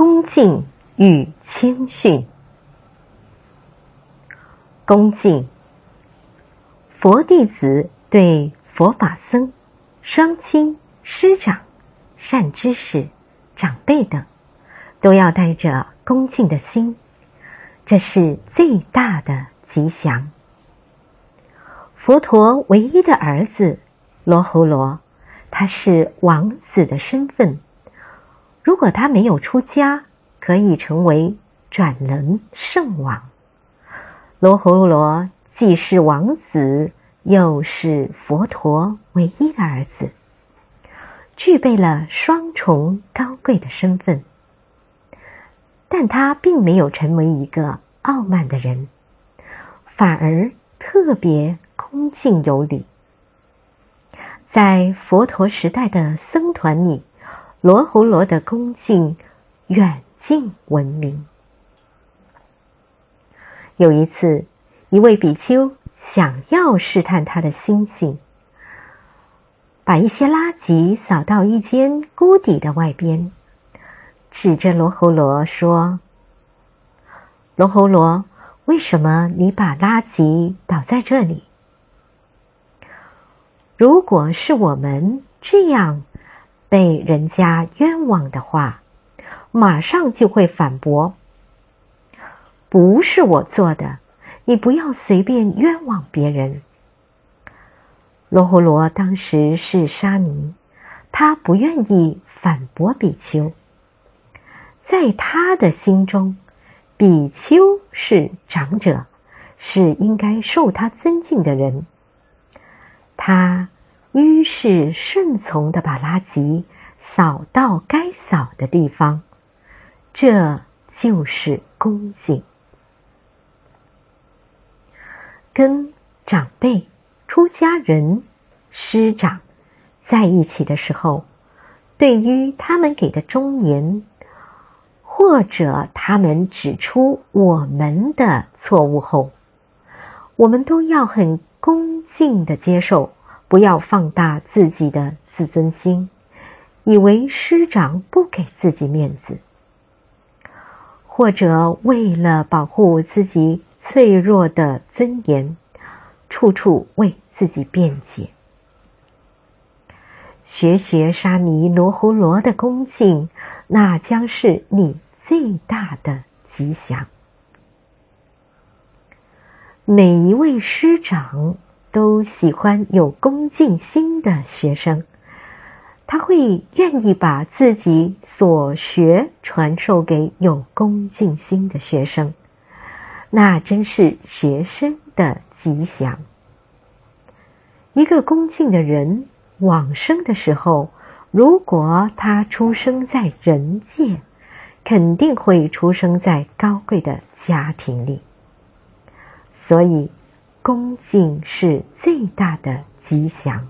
恭敬与谦逊。恭敬，佛弟子对佛法僧、双亲、师长、善知识、长辈等，都要带着恭敬的心，这是最大的吉祥。佛陀唯一的儿子罗睺罗，他是王子的身份，如果他没有出家，可以成为转轮圣王。罗睺罗既是王子，又是佛陀唯一的儿子，具备了双重高贵的身份。但他并没有成为一个傲慢的人，反而特别恭敬有礼。在佛陀时代的僧团里，罗睺罗的恭敬远近闻名。有一次，一位比丘想要试探他的心性，把一些垃圾扫到一间屋底的外边，指着罗睺罗说：罗睺罗，为什么你把垃圾倒在这里？如果是我们这样被人家冤枉的话，马上就会反驳：不是我做的，你不要随便冤枉别人。罗睺罗当时是沙弥，他不愿意反驳比丘。在他的心中，比丘是长者，是应该受他尊敬的人。他于是顺从地把垃圾扫到该扫的地方，这就是恭敬。跟长辈、出家人、师长在一起的时候，对于他们给的忠言，或者他们指出我们的错误后，我们都要很恭敬地接受，不要放大自己的自尊心，以为师长不给自己面子，或者为了保护自己脆弱的尊严，处处为自己辩解。学沙弥罗睺罗的恭敬，那将是你最大的吉祥。每一位师长都喜欢有恭敬心的学生，他会愿意把自己所学传授给有恭敬心的学生，那真是学生的吉祥。一个恭敬的人往生的时候，如果他出生在人界，肯定会出生在高贵的家庭里。所以恭敬是最大的吉祥。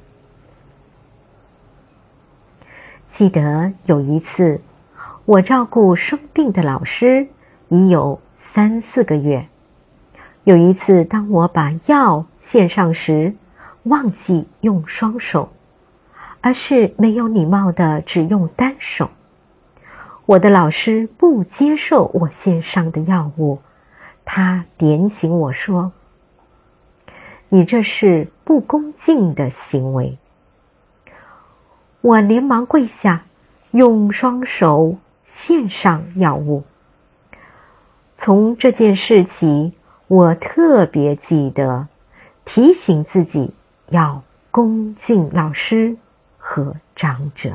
记得有一次，我照顾生病的老师已有3-4个月。有一次，当我把药献上时，忘记用双手，而是没有礼貌的只用单手。我的老师不接受我献上的药物，他点醒我说：你这是不恭敬的行为。我连忙跪下，用双手献上药物。从这件事起，我特别记得提醒自己要恭敬老师和长者。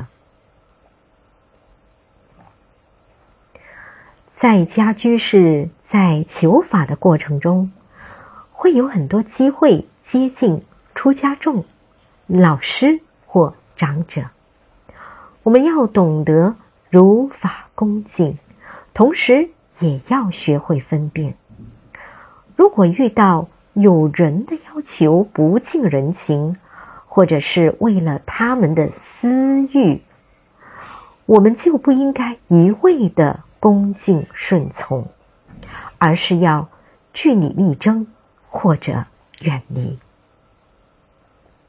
在家居士在求法的过程中，会有很多机会接近出家众、老师或长者。我们要懂得如法恭敬，同时也要学会分辨。如果遇到有人的要求不近人情，或者是为了他们的私欲，我们就不应该一味的恭敬顺从，而是要据理力争或者远离。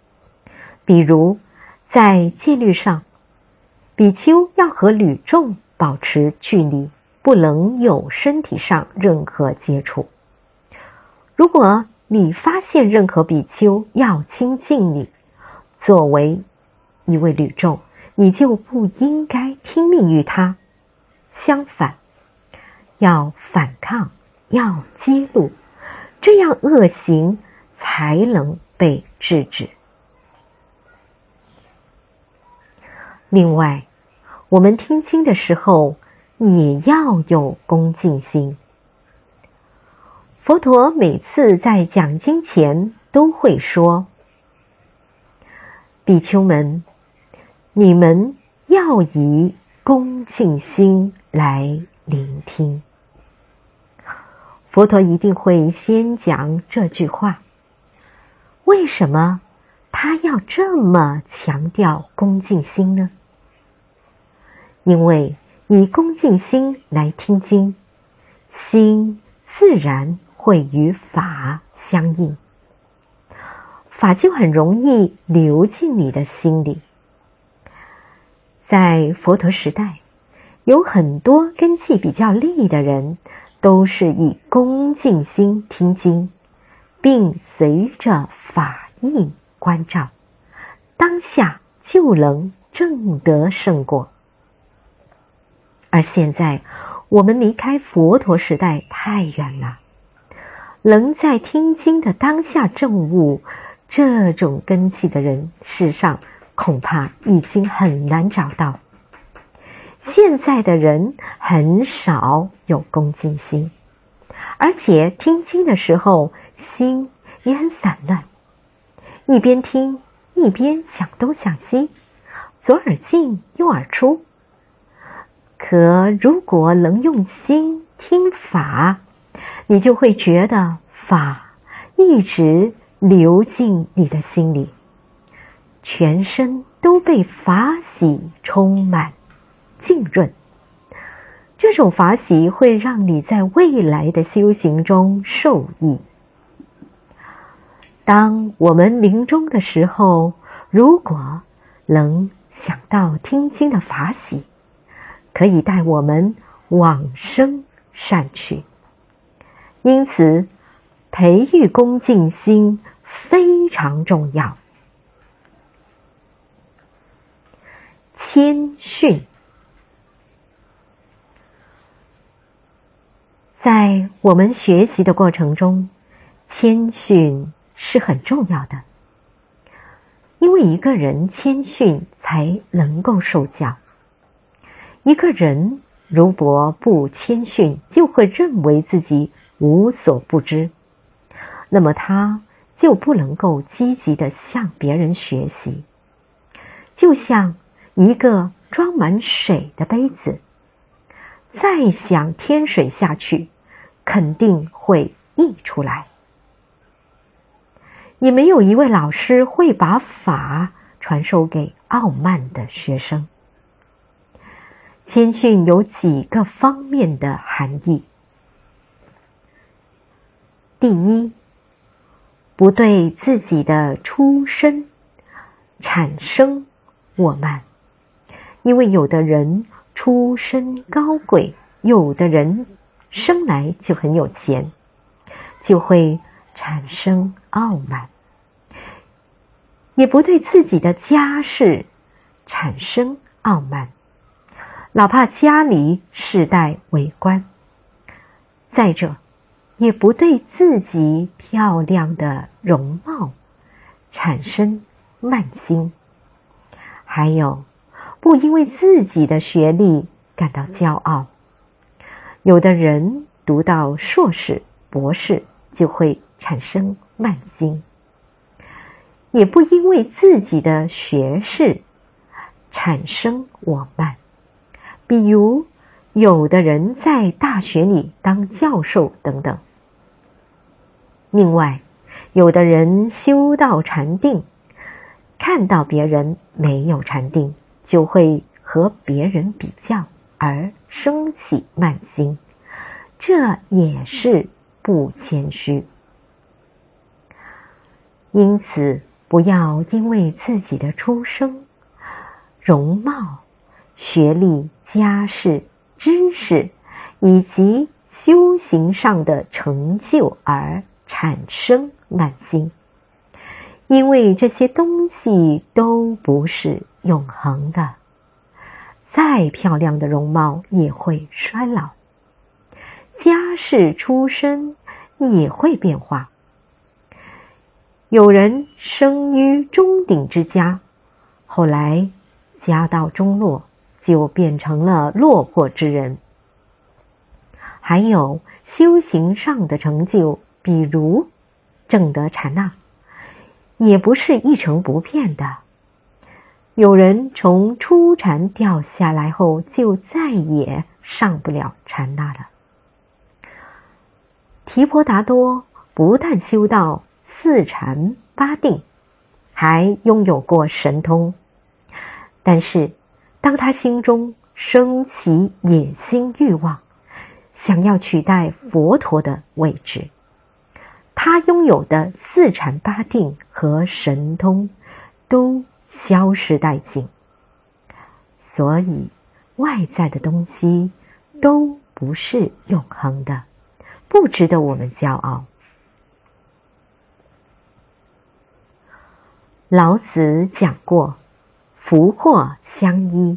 比如在戒律上，比丘要和女众保持距离，不能有身体上任何接触。如果你发现任何比丘要亲近你，作为一位侣众，你就不应该听命于他，相反，要反抗，要揭露，这样恶行才能被制止。另外，我们听经的时候也要有恭敬心。佛陀每次在讲经前都会说：比丘们，你们要以恭敬心来聆听。佛陀一定会先讲这句话。为什么他要这么强调恭敬心呢？因为以恭敬心来听经，心自然会与法相应，法就很容易流进你的心里。在佛陀时代，有很多根器比较利的人，都是以恭敬心听经，并随着法意关照，当下就能证得圣果。而现在我们离开佛陀时代太远了，能在听经的当下证悟这种根器的人，世上恐怕已经很难找到。现在的人很少有恭敬心，而且听经的时候心也很散乱，一边听一边想东想西，左耳进右耳出。可如果能用心听法，你就会觉得法一直流进你的心里，全身都被法喜充满浸润。这种法喜会让你在未来的修行中受益。当我们临终的时候，如果能想到听经的法喜，可以带我们往生善趣。因此，培育恭敬心非常重要。谦逊，在我们学习的过程中，谦逊是很重要的，因为一个人谦逊才能够受教。一个人如果不谦逊，就会认为自己无所不知，那么他就不能够积极地向别人学习。就像一个装满水的杯子，再想添水下去，肯定会溢出来。也没有一位老师会把法传授给傲慢的学生。谦逊有几个方面的含义。第一，不对自己的出身产生我慢，因为有的人出身高贵，有的人生来就很有钱，就会产生傲慢。也不对自己的家世产生傲慢，哪怕家里世代为官。再者，也不对自己漂亮的容貌产生慢心。还有，不因为自己的学历感到骄傲。有的人读到硕士、博士就会产生慢心。也不因为自己的学识产生我慢。比如，有的人在大学里当教授等等。另外，有的人修到禅定，看到别人没有禅定，就会和别人比较而生起慢心，这也是不谦虚。因此，不要因为自己的出生、容貌、学历、 家世、知识以及修行上的成就而产生慢心，因为这些东西都不是永恒的，再漂亮的容貌也会衰老，家世出身也会变化。有人生于中鼎之家，后来家道中落，就变成了落魄之人。还有修行上的成就，比如证得禅那，也不是一成不变的。有人从初禅掉下来后，就再也上不了禅那了。提婆达多不但修到4禅8定，还拥有过神通，但是当他心中升起野心欲望，想要取代佛陀的位置，他拥有的4禅8定和神通都消失殆尽。所以外在的东西都不是永恒的，不值得我们骄傲。老子讲过，福祸相依。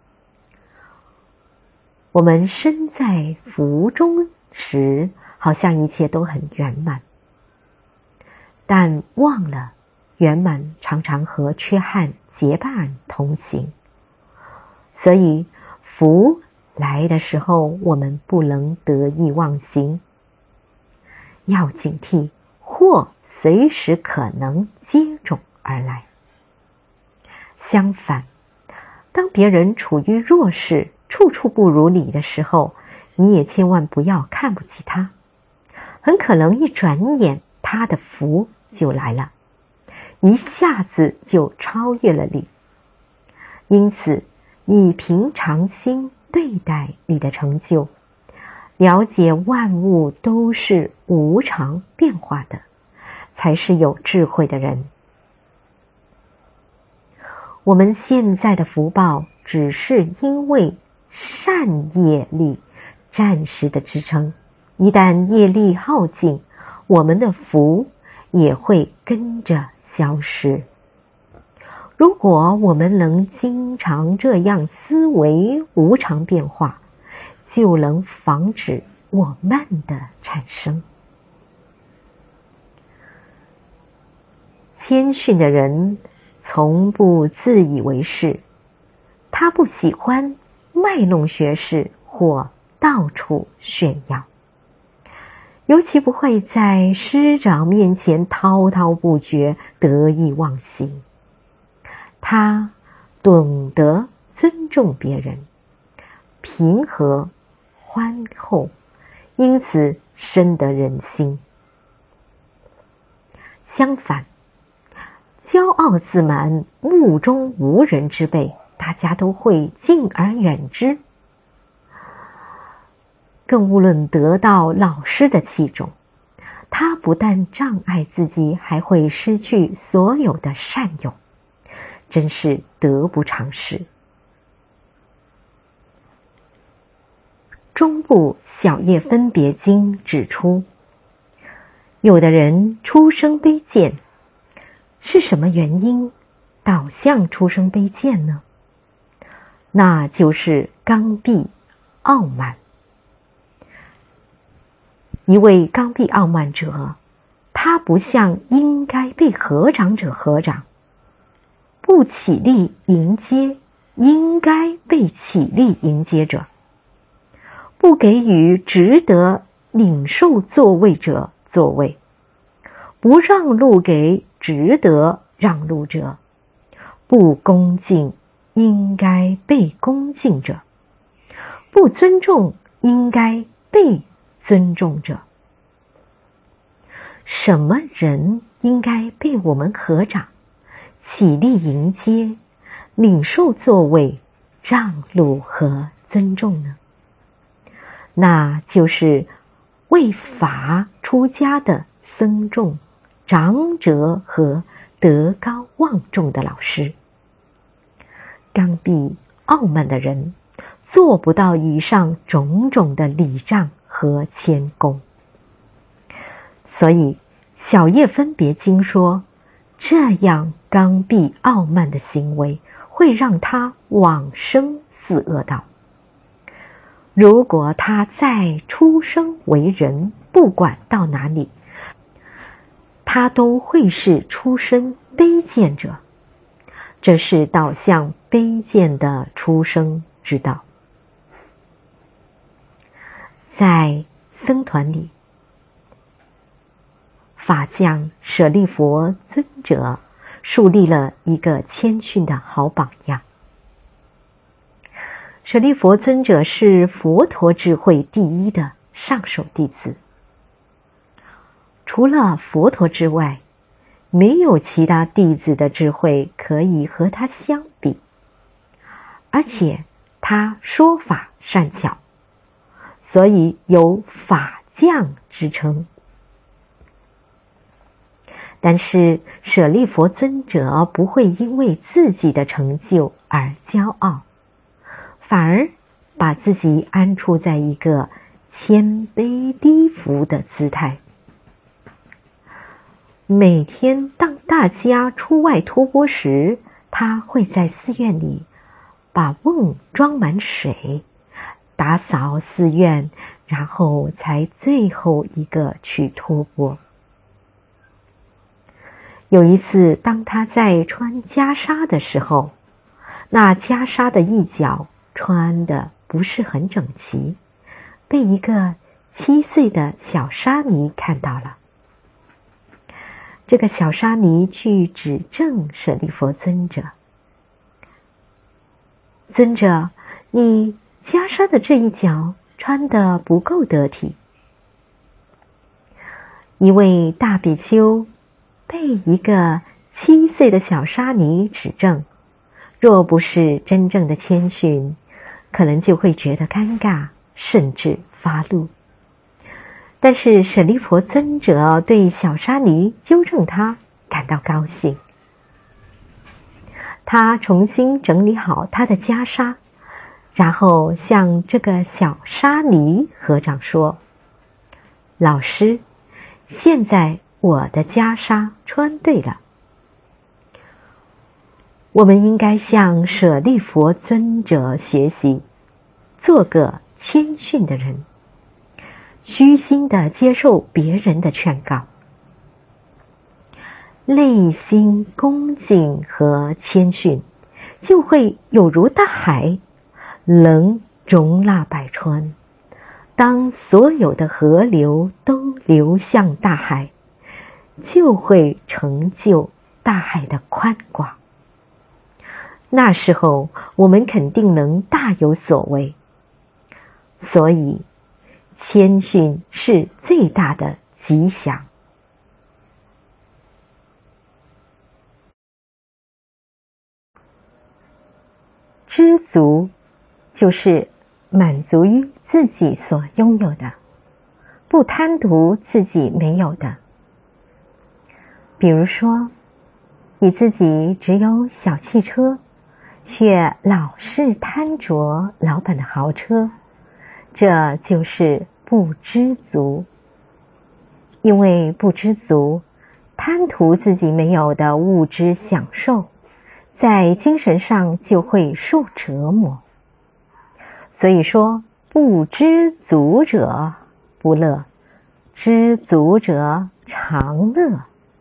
我们身在福中时，好像一切都很圆满，但忘了圆满常常和缺憾结伴同行。所以福来的时候，我们不能得意忘形，要警惕祸随时可能接踵而来。相反，当别人处于弱势，处处不如你的时候，你也千万不要看不起他，很可能一转眼他的福就来了，一下子就超越了你。因此以平常心对待你的成就，了解万物都是无常变化的，才是有智慧的人。我们现在的福报只是因为善业力暂时的支撑，一旦业力耗尽，我们的福也会跟着消失。如果我们能经常这样思维无常变化，就能防止我慢的产生。谦逊的人从不自以为是，他不喜欢卖弄学识或到处炫耀，尤其不会在师长面前滔滔不绝、得意忘形。他懂得尊重别人，平和宽厚，因此深得人心。相反，骄傲自满、目中无人之辈，大家都会敬而远之，更无论得到老师的器重。他不但障碍自己，还会失去所有的善用，真是得不偿失。中部小叶分别经指出，有的人出生卑贱，是什么原因导向出生卑贱呢？那就是刚愎傲慢。一位刚愎傲慢者，他不像应该被合掌者合掌，不起立迎接应该被起立迎接者，不给予值得领受座位者座位，不让路给值得让路者，不恭敬应该被恭敬者，不尊重应该被尊重者。什么人应该被我们合掌、起立迎接、领受座位、让路和尊重呢？那就是为法出家的僧众、长者和德高望重的老师。刚愎傲慢的人做不到以上种种的礼让和谦恭。所以小叶分别经说，这样刚愎傲慢的行为会让他往生四恶道。如果他再出生为人，不管到哪里，他都会是出身卑贱者，这是导向卑贱的出生之道。在僧团里，法将舍利弗尊者树立了一个谦逊的好榜样。舍利弗尊者是佛陀智慧第一的上首弟子，除了佛陀之外，没有其他弟子的智慧可以和他相比，而且他说法善巧，所以有法将之称。但是舍利弗尊者不会因为自己的成就而骄傲，反而把自己安处在一个谦卑低伏的姿态。每天当大家出外托钵时，他会在寺院里把瓮装满水，打扫寺院，然后才最后一个去托钵。有一次，当他在穿袈裟的时候，那袈裟的一角穿的不是很整齐，被一个7岁的小沙弥看到了。这个小沙弥去指正舍利弗尊者：尊者，你袈裟的这一角穿得不够得体。一位大比丘被一个7岁的小沙弥指正，若不是真正的谦逊，可能就会觉得尴尬，甚至发怒。但是舍利弗尊者对小沙弥纠正他感到高兴。他重新整理好他的袈裟，然后向这个小沙弥合掌说：老师，现在我的袈裟穿对了。我们应该向舍利弗尊者学习，做个谦逊的人，虚心地接受别人的劝告，内心恭敬和谦逊，就会有如大海，能容纳百川。当所有的河流都流向大海，就会成就大海的宽广。那时候我们肯定能大有所为。所以谦逊是最大的吉祥。知足就是满足于自己所拥有的，不贪图自己没有的。比如说，你自己只有小汽车，却老是贪着老板的豪车，这就是不知足。因为不知足，贪图自己没有的物质享受，在精神上就会受折磨。所以说，不知足者不乐，知足者常乐。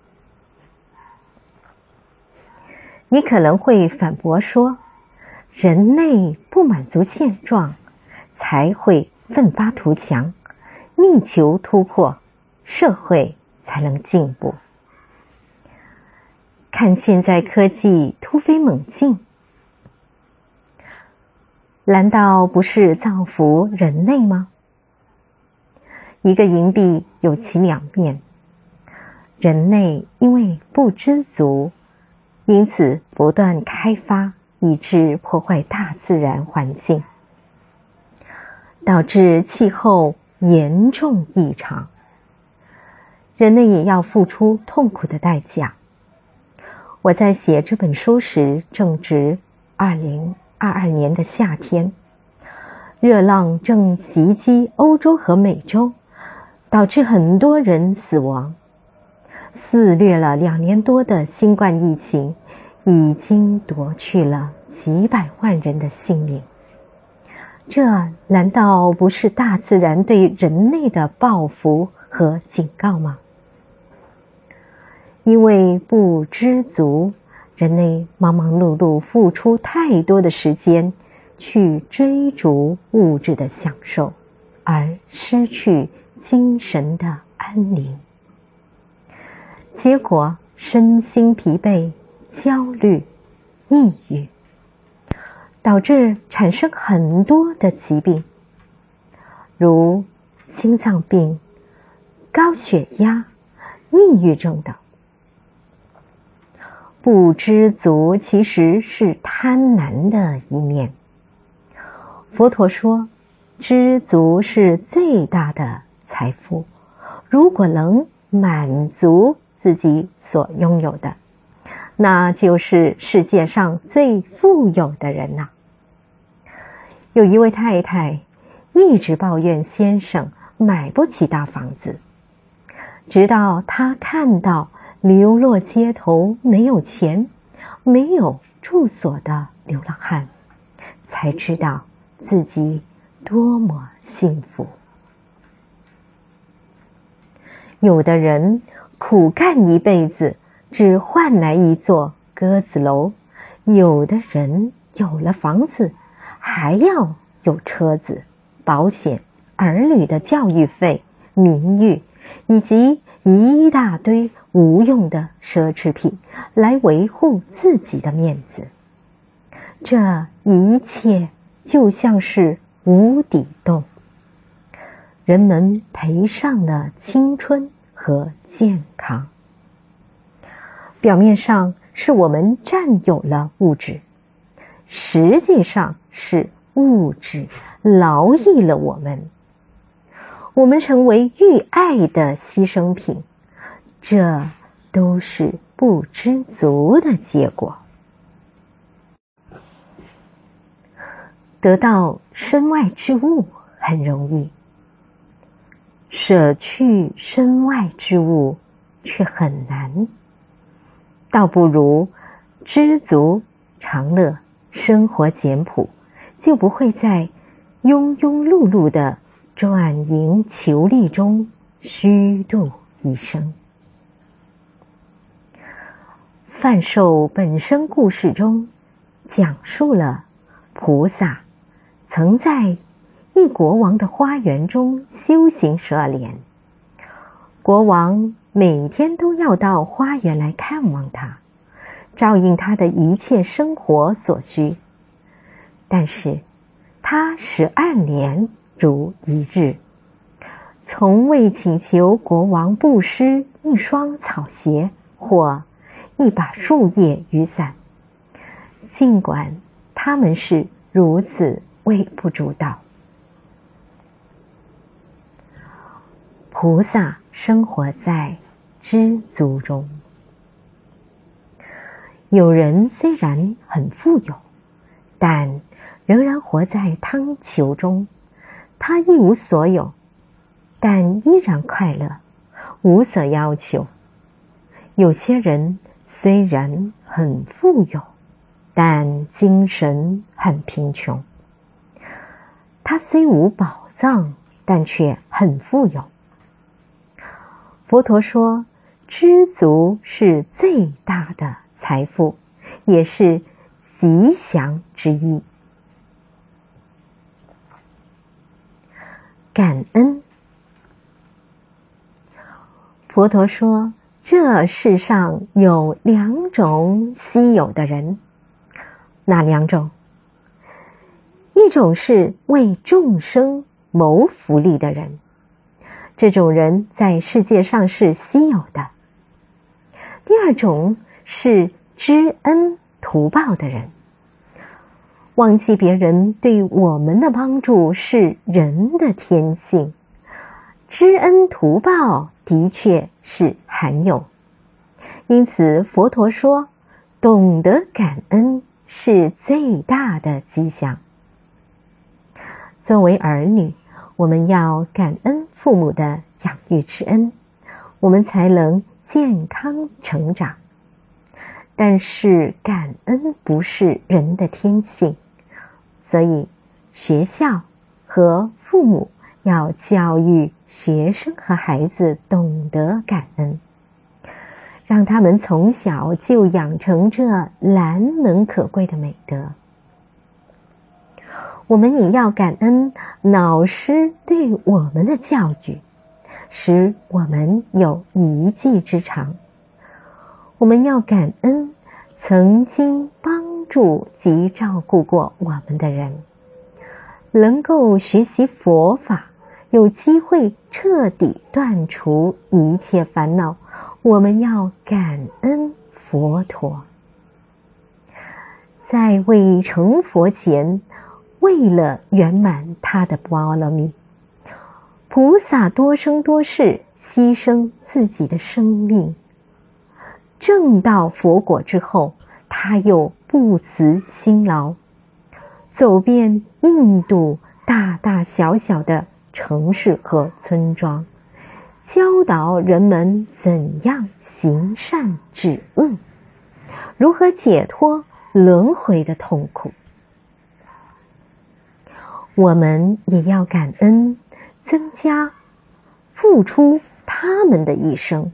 你可能会反驳说，人类不满足现状，才会奋发图强，力求突破，社会才能进步。看现在科技突飞猛进，难道不是造福人类吗？一个银币有其两面，人类因为不知足，因此不断开发，以致破坏大自然环境，导致气候严重异常。人类也要付出痛苦的代价。我在写这本书时正值2022年的夏天， 热浪正袭击欧洲和美洲，导致很多人死亡。肆虐了2年多的新冠疫情已经夺去了几百万人的性命。这难道不是大自然对人类的报复和警告吗？因为不知足，人类忙忙碌碌付出太多的时间去追逐物质的享受，而失去精神的安宁。结果身心疲惫、焦虑、抑郁，导致产生很多的疾病，如心脏病、高血压、抑郁症等。不知足其实是贪婪的一面。佛陀说，知足是最大的财富。如果能满足自己所拥有的，那就是世界上最富有的人了。有一位太太一直抱怨先生买不起大房子，直到她看到流落街头没有钱、没有住所的流浪汉，才知道自己多么幸福。有的人苦干一辈子，只换来一座鸽子楼；有的人有了房子，还要有车子、保险、儿女的教育费、名誉，以及一大堆无用的奢侈品来维护自己的面子。这一切就像是无底洞，人们赔上了青春和健康。表面上是我们占有了物质，实际上是物质劳役了我们，我们成为欲爱的牺牲品，这都是不知足的结果。得到身外之物很容易，舍去身外之物却很难，倒不如知足常乐，生活简朴，就不会在庸庸碌碌的转营求利中虚度一生。贩售本生故事中讲述了菩萨曾在一国王的花园中修行12年，国王每天都要到花园来看望他，照应他的一切生活所需。但是他12年如一日，从未请求国王布施一双草鞋或一把树叶雨伞，尽管他们是如此微不足道。菩萨生活在知足中。有人虽然很富有，但仍然活在贪求中。他一无所有，但依然快乐，无所要求。有些人虽然很富有，但精神很贫穷。他虽无宝藏，但却很富有。佛陀说，知足是最大的财富，也是吉祥之一。感恩。佛陀说，这世上有2种稀有的人。哪2种？一种是为众生谋福利的人，这种人在世界上是稀有的。第2种是知恩图报的人。忘记别人对我们的帮助是人的天性，知恩图报的确是罕有。因此佛陀说，懂得感恩是最大的吉祥。 作为儿女，我们要感恩父母的养育之恩，我们才能健康成长。但是感恩不是人的天性，所以学校和父母要教育学生和孩子懂得感恩，让他们从小就养成这难能可贵的美德。我们也要感恩老师对我们的教育，使我们有一技之长。我们要感恩曾经帮助及照顾过我们的人，能够学习佛法，有机会彻底断除一切烦恼，我们要感恩佛陀。在未成佛前，为了圆满他的波罗蜜，菩萨多生多世牺牲自己的生命。证到佛果之后，他又不辞辛劳，走遍印度大大小小的城市和村庄，教导人们怎样行善止恶，如何解脱轮回的痛苦。我们也要感恩增加付出他们的一生，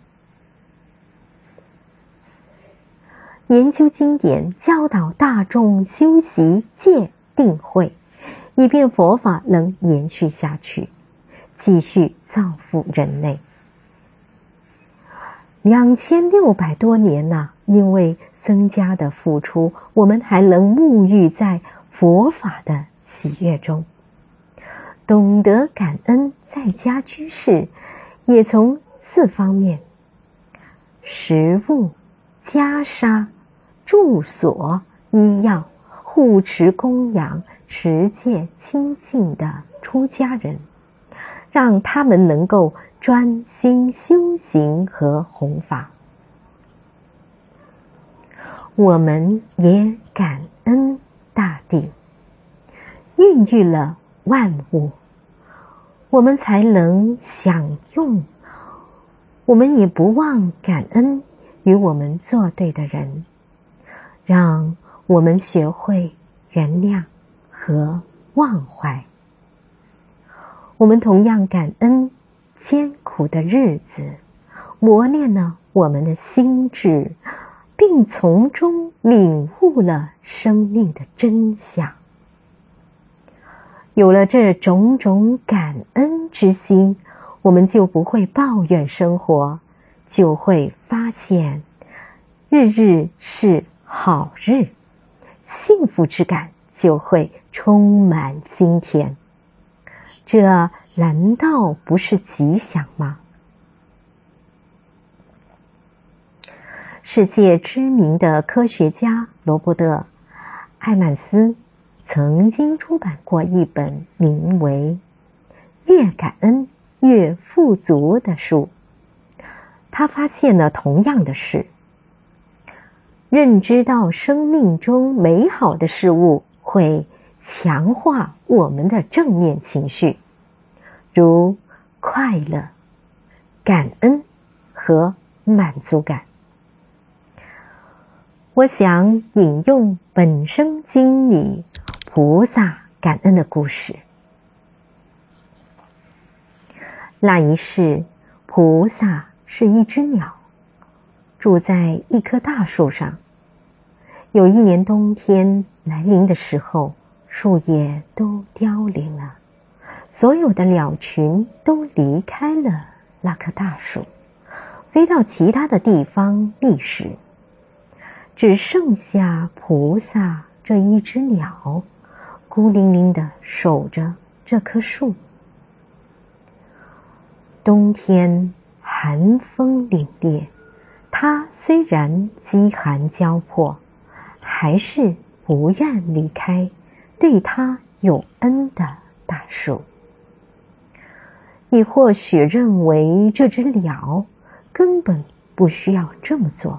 研究经典，教导大众修习戒定慧，以便佛法能延续下去，继续造福人类。2600多年了，因为僧家的付出，我们还能沐浴在佛法的喜悦中。懂得感恩在家居士，也从4方面：食物、袈裟、住所、医药、护持供养、持戒清净的出家人，让他们能够专心修行和弘法。我们也感恩大地，孕育了万物，我们才能享用。我们也不忘感恩与我们作对的人，让我们学会原谅和忘怀。我们同样感恩艰苦的日子，磨练了我们的心智，并从中领悟了生命的真相。有了这种种感恩之心，我们就不会抱怨生活，就会发现日日是好日，幸福之感就会充满心田。这难道不是吉祥吗？世界知名的科学家罗伯特·艾曼斯曾经出版过一本名为《越感恩越富足》的书。他发现了同样的事：认知到生命中美好的事物会强化我们的正面情绪，如快乐、感恩和满足感。我想引用本生经里菩萨感恩的故事。那一世，菩萨是一只鸟，住在一棵大树上。有一年冬天来临的时候，树叶都凋零了，所有的鸟群都离开了那棵大树，飞到其他的地方觅食。只剩下菩萨这一只鸟，孤零零地守着这棵树。冬天寒风凛冽，它虽然饥寒交迫，还是不愿离开对它有恩的大树。你或许认为这只鸟根本不需要这么做，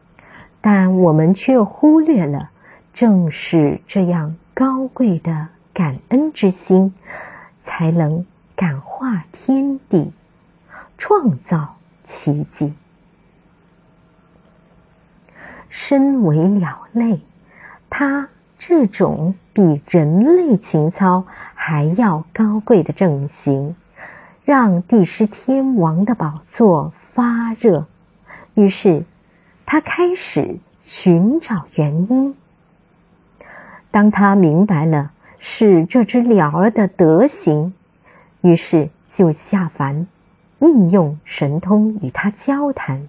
但我们却忽略了，正是这样高贵的感恩之心，才能感化天地，创造奇迹。身为鸟类，它这种比人类情操还要高贵的正行，让帝释天王的宝座发热。于是他开始寻找原因。当他明白了是这只鸟儿的德行，于是就下凡应用神通与他交谈。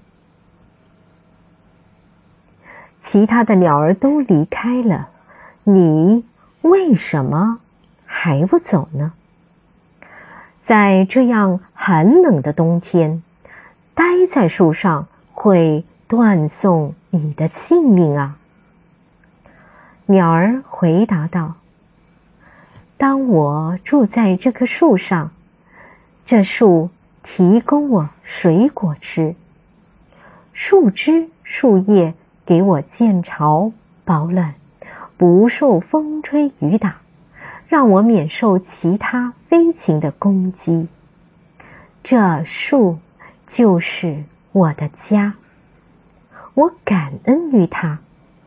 其他的鸟儿都离开了，你为什么还不走呢？在这样寒冷的冬天，待在树上会断送你的性命啊！鸟儿回答道：当我住在这棵树上，这树提供我水果吃，树枝树叶给我建巢保暖，不受风吹雨打，让我免受其他飞禽的攻击。这树就是我的家，我感恩于它。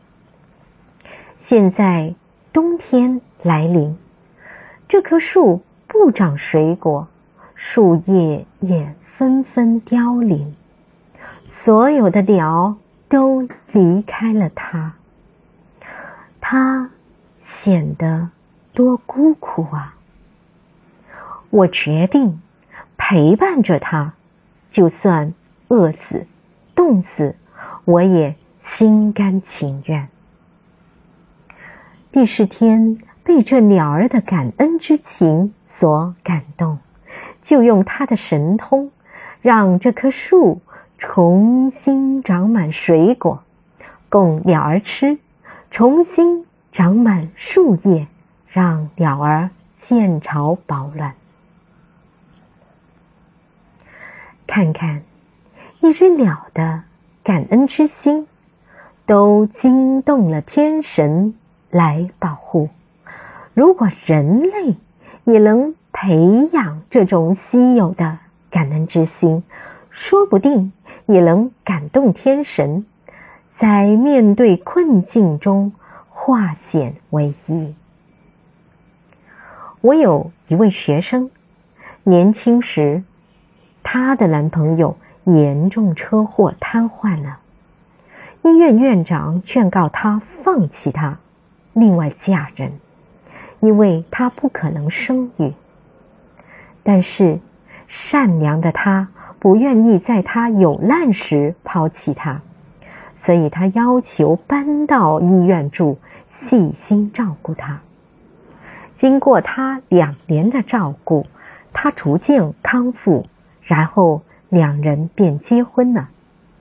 现在冬天来临，这棵树不长水果，树叶也纷纷凋零，所有的鸟都离开了它，它显得多孤苦啊！我决定陪伴着它，就算饿死、冻死，我也心甘情愿。帝释天被这鸟儿的感恩之情所感动，就用他的神通，让这棵树重新长满水果，供鸟儿吃，重新长满树叶，让鸟儿建巢保暖。看看一只鸟的感恩之心，都惊动了天神来保护。如果人类也能培养这种稀有的感恩之心，说不定也能感动天神，在面对困境中化险为夷。我有一位学生，年轻时她的男朋友严重车祸瘫痪了，医院院长劝告她放弃他，另外嫁人，因为她不可能生育。但是善良的她不愿意在她有难时抛弃他，所以她要求搬到医院住，细心照顾他。经过他2年的照顾，他逐渐康复，然后2人便结婚了。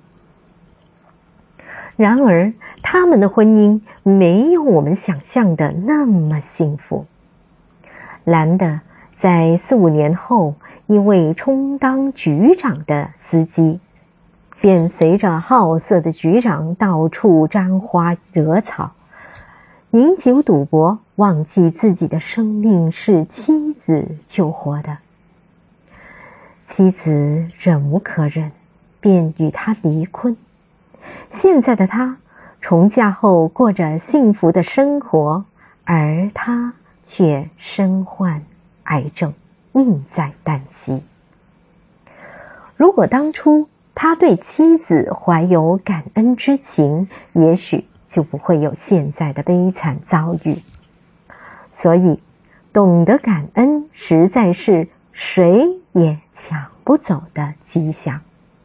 然而他们的婚姻没有我们想象的那么幸福。男的在4、5年后，因为充当局长的司机，便随着好色的局长到处沾花惹草，饮酒赌博，忘记自己的生命是妻子救活的。妻子忍无可忍，便与他离婚。现在的他重嫁后过着幸福的生活，而他却身患癌症，命在旦夕。如果当初他对妻子怀有感恩之情，也许就不会有现在的悲惨遭遇。所以懂得感恩实在是谁也抢不走的吉祥。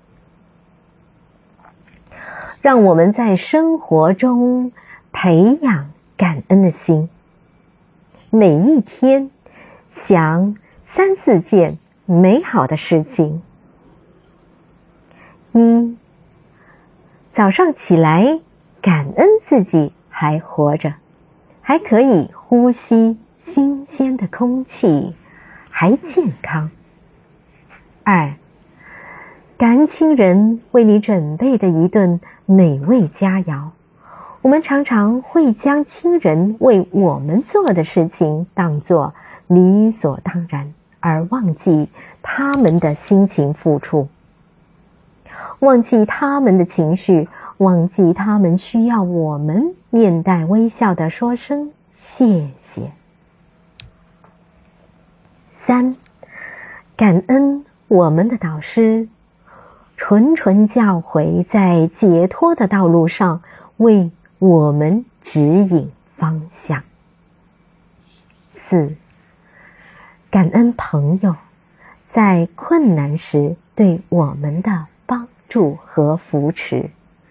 让我们在生活中培养感恩的心，每一天想3、4件美好的事情。1、早上起来感恩自己还活着，还可以呼吸新鲜的空气，还健康。2、感恩亲人为你准备的一顿美味佳肴， 我们常常会将亲人为我们做的事情当作理所当然，而忘记他们的辛勤付出，忘记他们的情绪，忘记他们需要我们面带微笑地说声谢谢。3. 感恩我们的导师，谆谆教诲在解脱的道路上为我们指引方向。4. 感恩朋友在困难时对我们的帮助和扶持。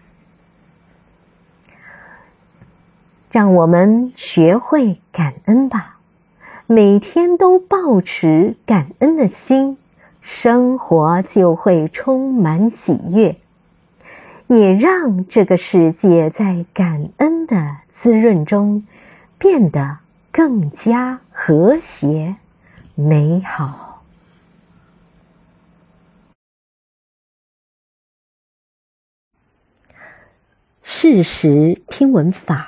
让我们学会感恩吧，每天都抱持感恩的心，生活就会充满喜悦，也让这个世界在感恩的滋润中变得更加和谐美好。适时听闻法。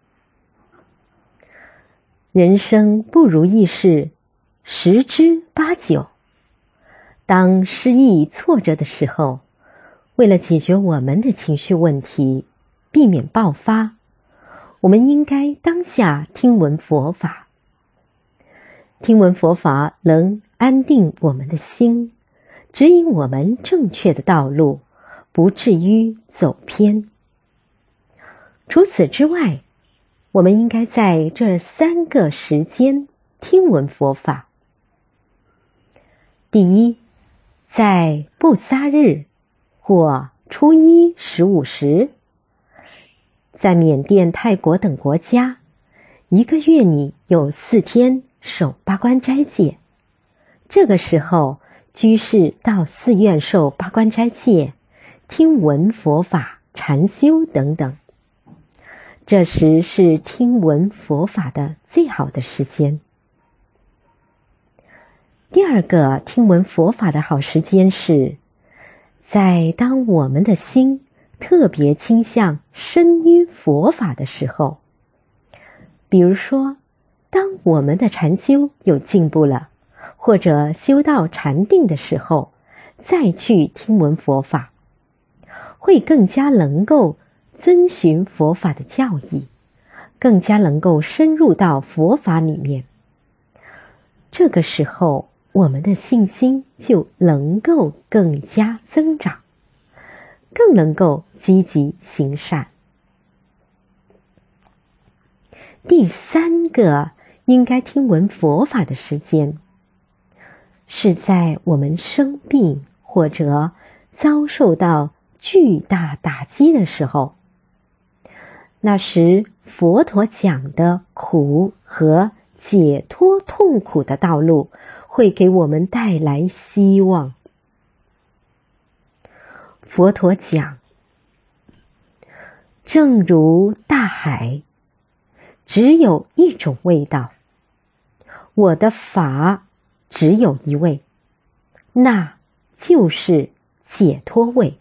人生不如意事十之八九，当失意挫折的时候，为了解决我们的情绪问题，避免爆发，我们应该当下听闻佛法。听闻佛法能安定我们的心，指引我们正确的道路，不至于走偏。除此之外，我们应该在这3个时间听闻佛法。第一，在布萨日或初一15时，在缅甸、泰国等国家，1个月里有4天守八关斋戒，这个时候居士到寺院受八关斋戒，听闻佛法、禅修等等，这时是听闻佛法的最好的时间。第二个听闻佛法的好时间是在当我们的心特别倾向深于佛法的时候，比如说当我们的禅修有进步了，或者修到禅定的时候，再去听闻佛法，会更加能够遵循佛法的教义，更加能够深入到佛法里面。这个时候，我们的信心就能够更加增长，更能够积极行善。第3个应该听闻佛法的时间，是在我们生病或者遭受到巨大打击的时候。那时佛陀讲的苦和解脱痛苦的道路会给我们带来希望。佛陀讲，正如大海只有一种味道，我的法只有一味，那就是解脱味。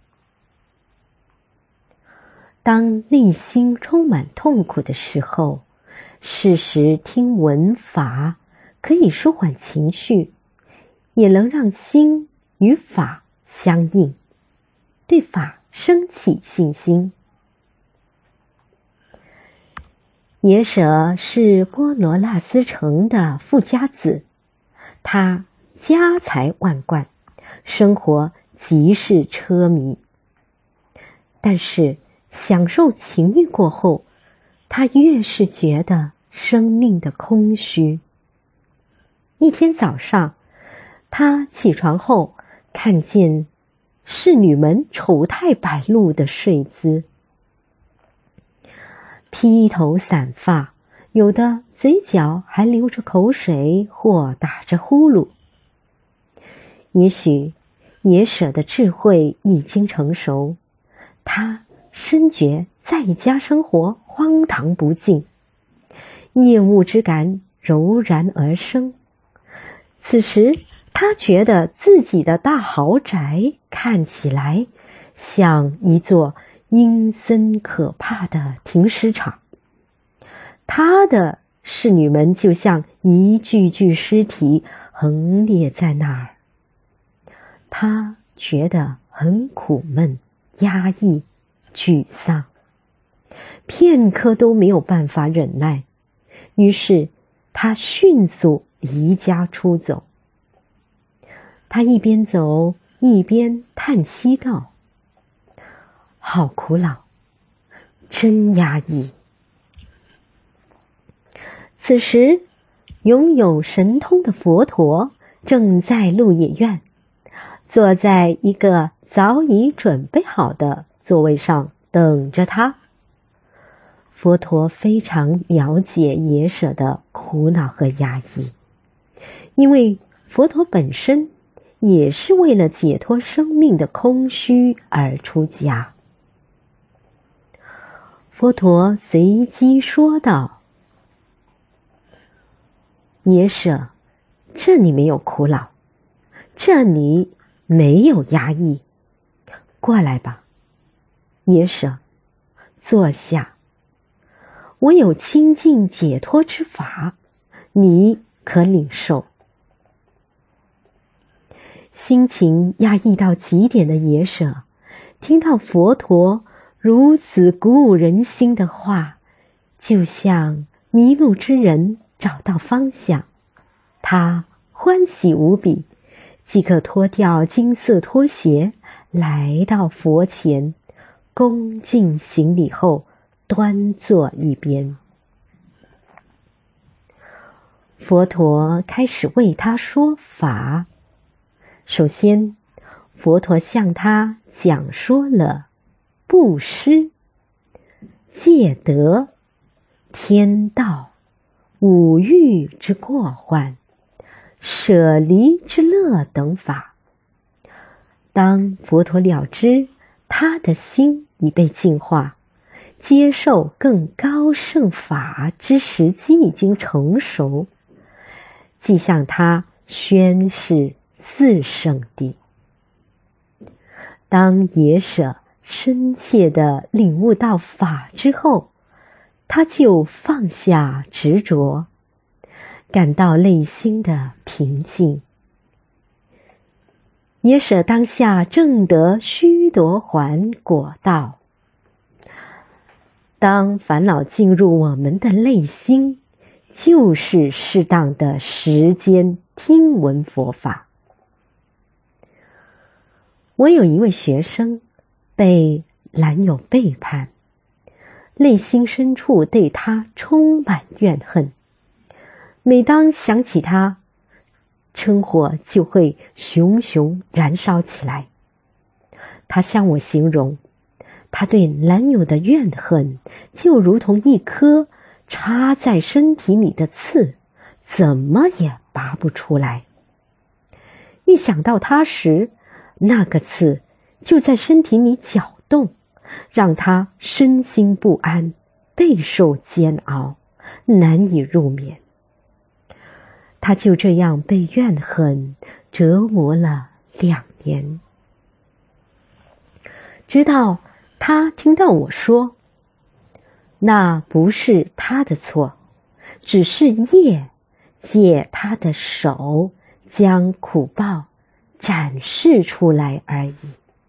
当内心充满痛苦的时候，适时听闻法可以舒缓情绪，也能让心与法相应，对法升起信心。耶舍是波罗那斯城的富家子，他家财万贯，生活极是奢靡，但是享受情欲过后，他越是觉得生命的空虚。一天早上，他起床后看见侍女们丑态百露的睡姿，披头散发，有的嘴角还流着口水或打着呼噜。也许耶舍的智慧已经成熟，他深觉在家生活荒唐不敬，厌恶之感油然而生。此时他觉得自己的大豪宅看起来像一座阴森可怕的停尸场。他的侍女们就像一具具尸体横列在那儿。他觉得很苦闷、压抑、沮丧，片刻都没有办法忍耐，于是他迅速离家出走。他一边走一边叹息道：好苦恼，真压抑。此时拥有神通的佛陀正在鹿野苑，坐在一个早已准备好的座位上等着他。佛陀非常了解耶舍的苦恼和压抑，因为佛陀本身也是为了解脱生命的空虚而出家。佛陀随机说道：耶舍，这里没有苦恼，这里没有压抑，过来吧，耶舍，坐下。我有清净解脱之法，你可领受。心情压抑到极点的耶舍，听到佛陀如此鼓舞人心的话，就像迷路之人找到方向。他欢喜无比，即刻脱掉金色拖鞋，来到佛前，恭敬行礼后端坐一边。佛陀开始为他说法。首先，佛陀向他讲说了布施、戒德、天道、五欲之过患、舍离之乐等法。当佛陀了知他的心已被净化，接受更高圣法之时机已经成熟，即向他宣示四圣谛。当耶舍深切地领悟到法之后，他就放下执着，感到内心的平静。耶舍当下证得须陀洹果道。当烦恼进入我们的内心，就是适当的时间听闻佛法。我有一位学生被男友背叛，内心深处对他充满怨恨，每当想起他，嗔火就会熊熊燃烧起来。他向我形容，他对男友的怨恨就如同一颗插在身体里的刺，怎么也拔不出来。一想到他时，那个刺就在身体里搅动，让他身心不安，备受煎熬，难以入眠。他就这样被怨恨折磨了2年，直到他听到我说，那不是他的错，只是业借他的手将苦报展示出来而已。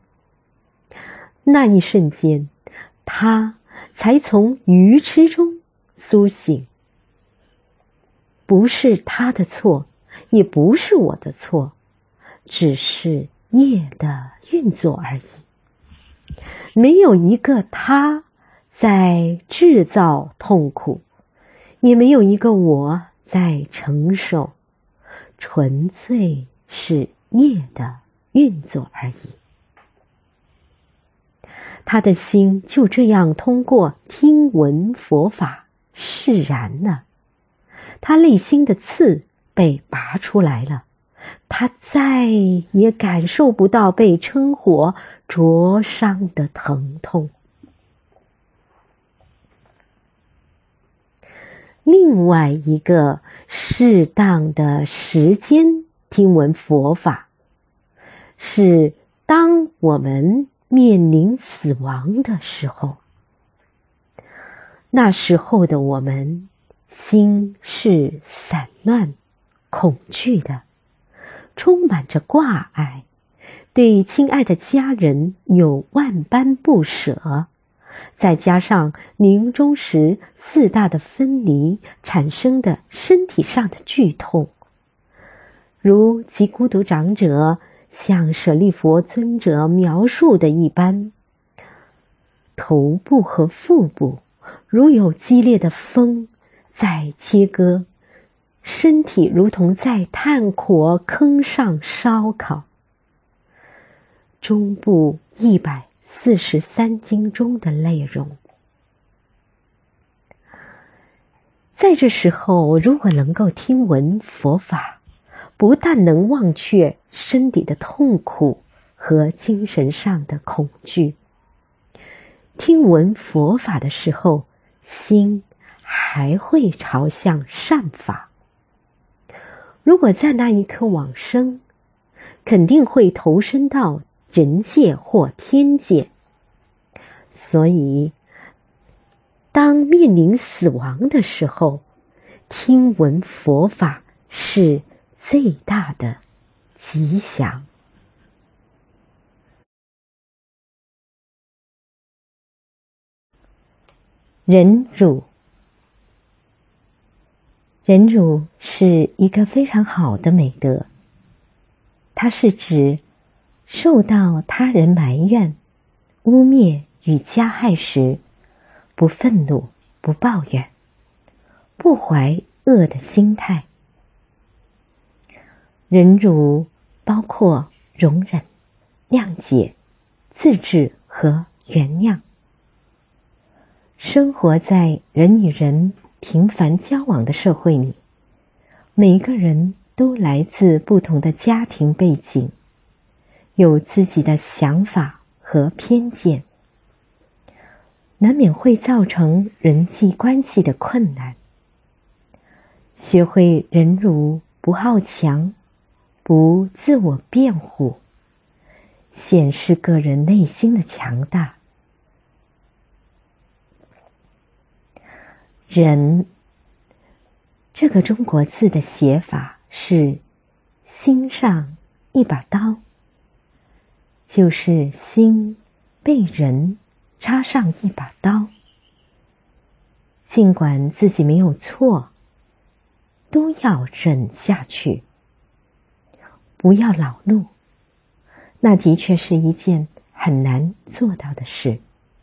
那一瞬间，他才从愚痴中苏醒。不是他的错，也不是我的错，只是业的运作而已。没有一个他在制造痛苦，也没有一个我在承受，纯粹是业的运作而已。他的心就这样通过听闻佛法释然了，他内心的刺被拔出来了，他再也感受不到被嗔火灼伤的疼痛。另外一个适当的时间听闻佛法，是当我们面临死亡的时候。那时候的我们，心是散乱、恐惧的，充满着挂碍，对亲爱的家人有万般不舍，再加上临终时4大的分离产生的身体上的剧痛，如及孤独长者向舍利弗尊者描述的一般，头部和腹部如有激烈的风在切割，身体如同在炭火坑上烧烤。中部143经中的内容。在这时候，如果能够听闻佛法，不但能忘却身体的痛苦和精神上的恐惧，听闻佛法的时候，心还会朝向善法。如果在那一刻往生，肯定会投身到人界或天界。所以当面临死亡的时候，听闻佛法是最大的吉祥。忍辱，忍辱是一个非常好的美德，它是指受到他人埋怨、污蔑与加害时，不愤怒、不抱怨、不怀恶的心态。忍辱包括容忍、谅解、自制和原谅。生活在人与人频繁交往的社会里，每个人都来自不同的家庭背景，有自己的想法和偏见，难免会造成人际关系的困难。学会忍辱，不好强，不自我辩护，显示个人内心的强大。忍这个中国字的写法是心上一把刀，就是心被人插上一把刀，尽管自己没有错，都要忍下去，不要恼怒，那的确是一件很难做到的事。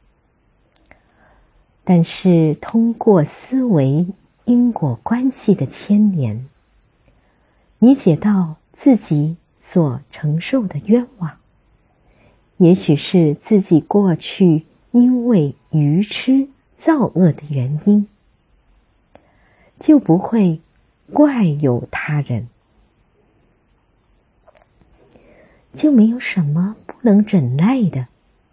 但是通过思维因果关系的牵连，理解到自己所承受的冤枉，也许是自己过去因为愚痴造恶的原因，就不会怪有他人，就没有什么不能忍耐的。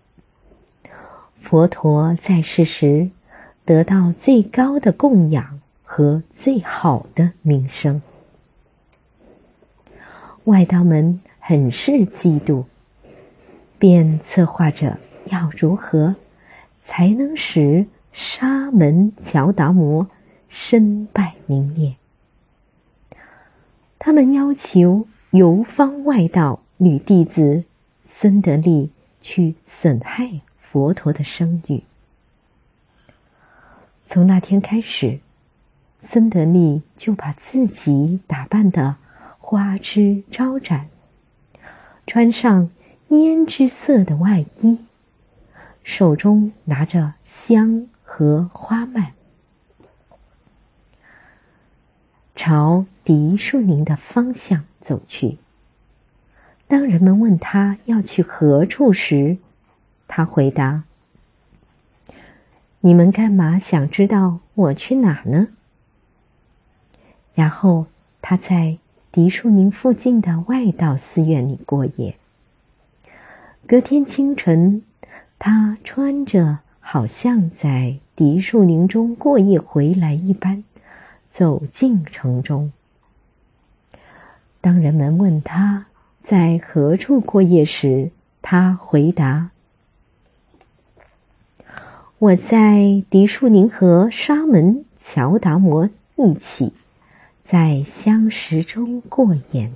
佛陀在世时得到最高的供养和最好的名声，外道们很是嫉妒，便策划着要如何才能使沙门乔达摩身败名裂。他们要求游方外道女弟子僧德利去损害佛陀的声誉。从那天开始，僧德利就把自己打扮得花枝招展，穿上胭脂色的外衣，手中拿着香和花蔓，朝梨树林的方向走去。当人们问他要去何处时，他回答：你们干嘛想知道我去哪呢？然后他在梨树林附近的外道寺院里过夜。隔天清晨，他穿着好像在梨树林中过夜回来一般，走进城中。当人们问他在何处过夜时，他回答： 我在迪树宁和沙门乔达摩一起在相识中过眼。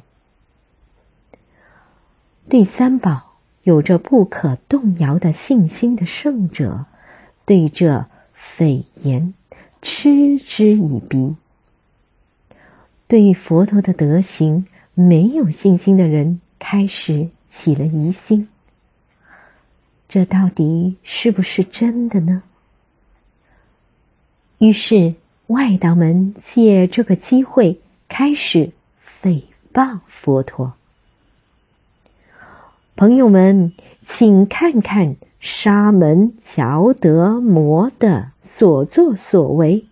对三宝有着不可动摇的信心的圣者，对这匪言嗤之以鼻。对佛陀的德行没有信心的人开始起了疑心，这到底是不是真的呢？于是外道们借这个机会开始诽谤佛陀。朋友们，请看看沙门乔达摩的所作所为。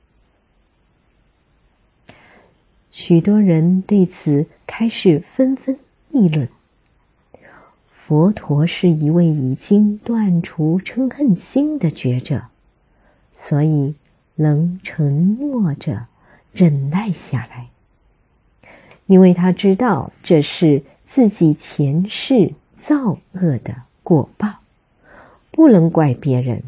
许多人对此开始纷纷议论。佛陀是一位已经断除嗔恨心的觉者，所以能沉默着忍耐下来，因为他知道这是自己前世造恶的果报，不能怪别人。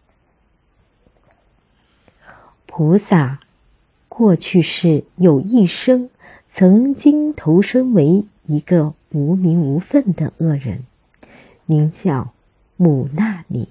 菩萨过去世有一生曾经投身为一个无名无分的恶人，名叫姆那里。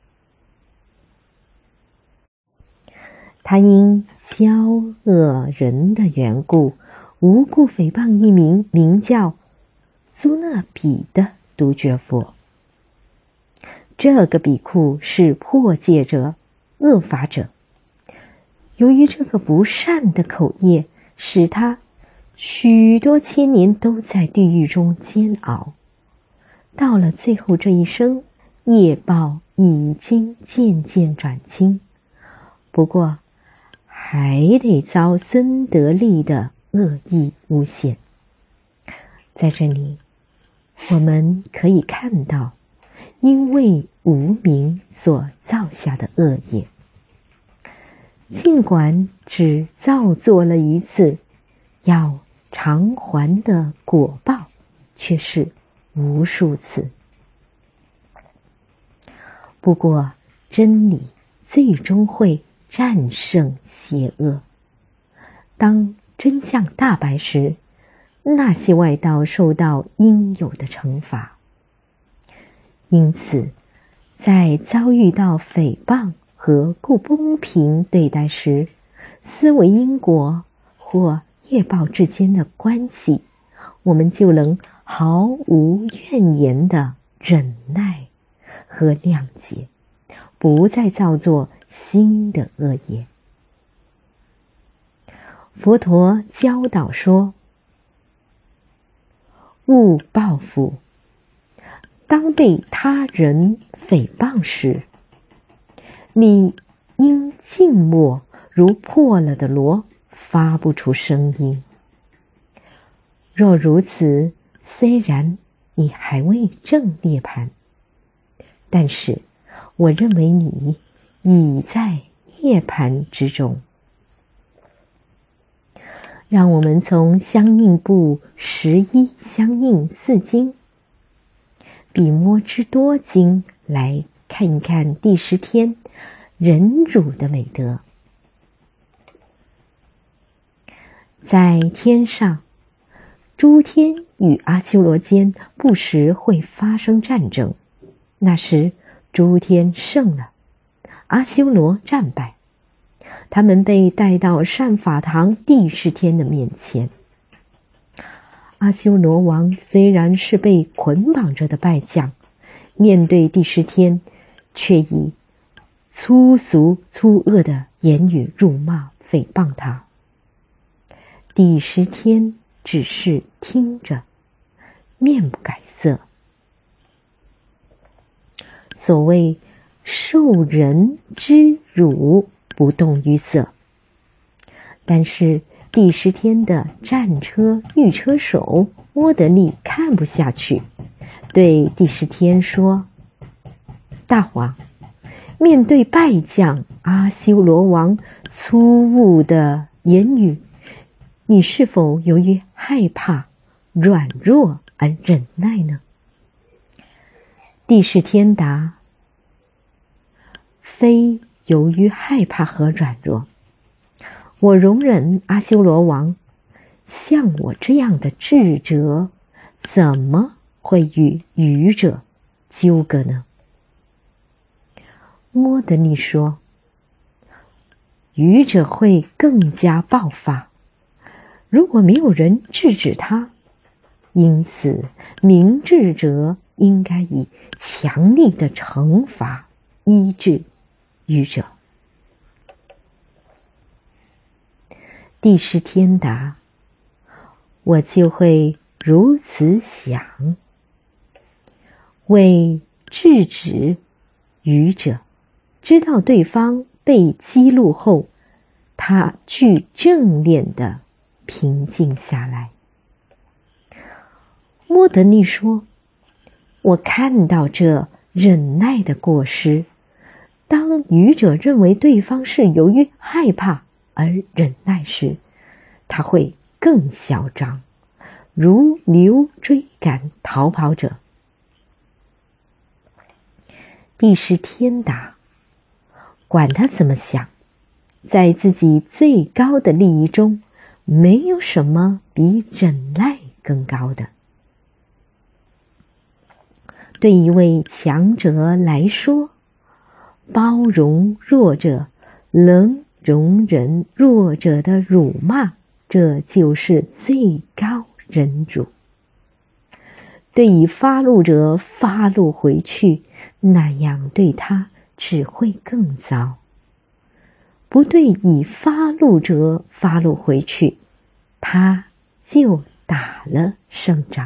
他因骄恶人的缘故，无故诽谤一名名叫苏勒比的独觉佛。这个比库是破戒者、恶法者。由于这个不善的口业，使他许多千年都在地狱中煎熬。到了最后这一生，业报已经渐渐转轻，不过还得遭增得利的恶意诬陷。在这里，我们可以看到，因为无明所造下的恶业，尽管只造作了一次，要偿还的果报却是无数次。不过真理最终会战胜邪恶。当真相大白时，那些外道受到应有的惩罚。因此，在遭遇到诽谤和不公平对待时，思维因果或业报之间的关系，我们就能毫无怨言的忍耐和谅解，不再造作新的恶业。佛陀教导说，勿报复。当被他人诽谤时，你应静默，如破了的锣，发不出声音。若如此，虽然你还未证涅槃，但是我认为你已在涅槃之中。让我们从相应部11相应4经比摩之多经来看一看第10天忍辱的美德。在天上，诸天与阿修罗间不时会发生战争，那时诸天胜了，阿修罗战败，他们被带到善法堂第10天的面前。阿修罗王虽然是被捆绑着的败将，面对第10天，却以粗俗粗恶的言语辱骂诽谤他。第10天只是听着，面不改色。所谓受人之辱，不动于色。但是第10天的战车御车手阿德利看不下去，对第10天说，大王，面对败将阿修罗王粗恶的言语，你是否由于害怕软弱而忍耐呢？第10天答， 非由于害怕和软弱。我容忍阿修罗王，像我这样的智者，怎么会与愚者纠葛呢？摩德尼说，愚者会更加爆发，如果没有人制止他，因此明智者应该以强力的惩罚医治愚者。第10天答，我就会如此想，为制止愚者知道对方被激怒后，他具正念的平静下来。摩德尼说，我看到这忍耐的过失，当愚者认为对方是由于害怕而忍耐时，他会更嚣张，如牛追赶逃跑者。第10天答，管他怎么想，在自己最高的利益中，没有什么比忍耐更高的。对一位强者来说，包容弱者，能容忍弱者的辱骂，这就是最高忍辱。对已发怒者发怒回去，那样对他只会更糟。不对已发怒者发怒回去，他就打了胜仗。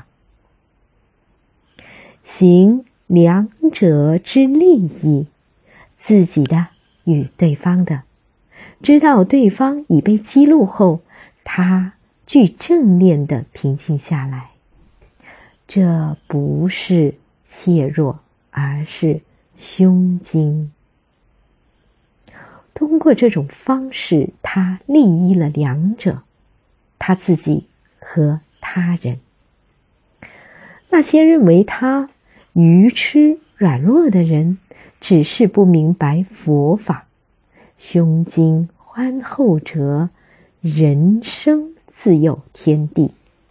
行两者之利益，自己的与对方的，知道对方已被激怒后，他具正念的平静下来。这不是怯弱，而是胸襟。通过这种方式，他利益了两者，他自己和他人。那些认为他愚痴软弱的人，只是不明白佛法。胸襟宽厚者，人生自有天地。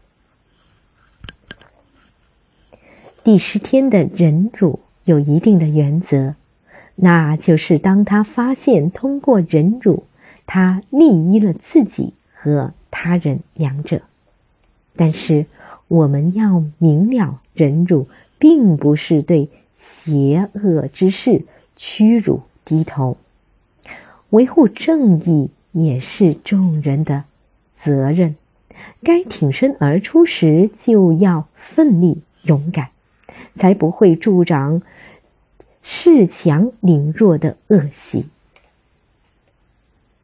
第10天的忍辱有一定的原则，那就是当他发现通过忍辱，他利益了自己和他人两者。但是我们要明了，忍辱并不是对邪恶之事屈辱低头，维护正义也是众人的责任。该挺身而出时，就要奋力勇敢，才不会助长恃强凌弱的恶习。